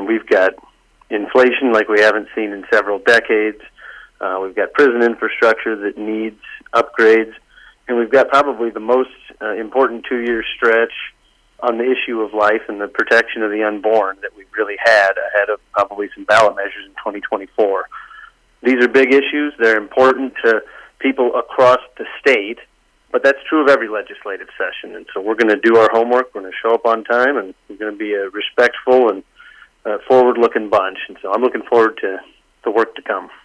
We've got inflation like we haven't seen in several decades. We've got prison infrastructure that needs upgrades. And we've got probably the most important 2-year stretch on the issue of life and the protection of the unborn that we've really had ahead of probably some ballot measures in 2024. These are big issues. They're important to people across the state, but that's true of every legislative session. And so we're going to do our homework. We're going to show up on time, and we're going to be a respectful and forward-looking bunch. And so I'm looking forward to the work to come.